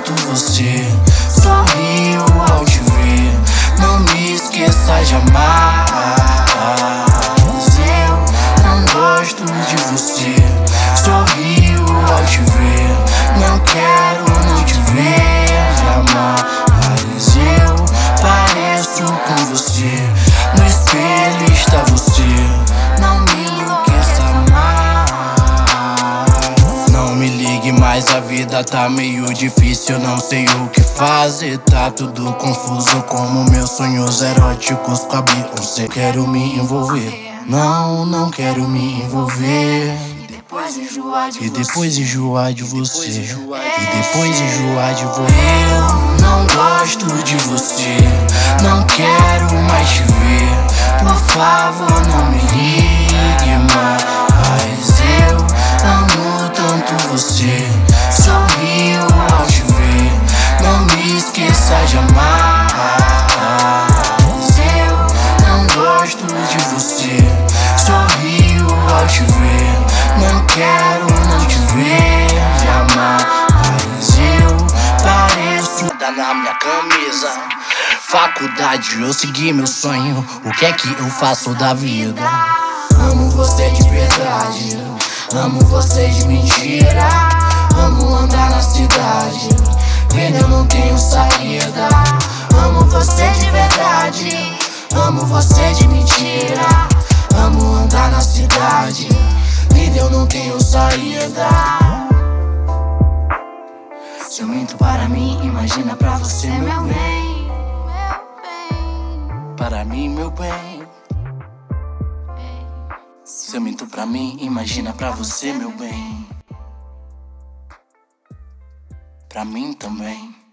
tanto você. Sorrio ao te ver, não me esqueça jamais. Eu não gosto de você. Sorrio ao te ver, não quero não te ver jamais. Eu pareço com você, no espelho está você. Não me enlouqueça mais. Não me ligue mais, a vida tá meio difícil, não sei o que fazer. Tá tudo confuso como meus sonhos eróticos com a Beyoncé. Quero me envolver, não quero me envolver. E depois enjoar de você. E depois enjoar de você. Eu não gosto de você, não quero mais te ver. Por favor, não me ligue mais. Eu amo tanto você. Sorrio ao te ver, não me esqueça jamais. Eu não gosto de você. Sorrio ao te ver, não quero não te ver jamais. Eu pareço na minha camisa. Faculdade, eu segui meu sonho. O que é que eu faço da vida? Amo você de verdade, amo você de mentira. Amo andar na cidade, vendo eu não tenho saída. Amo você de verdade, amo você de mentira. Amo andar na cidade, vendo eu não tenho saída. Se eu minto para mim, imagina pra você, meu bem. Para mim, meu bem. Se eu minto pra mim, imagina pra você, meu bem. Pra mim também.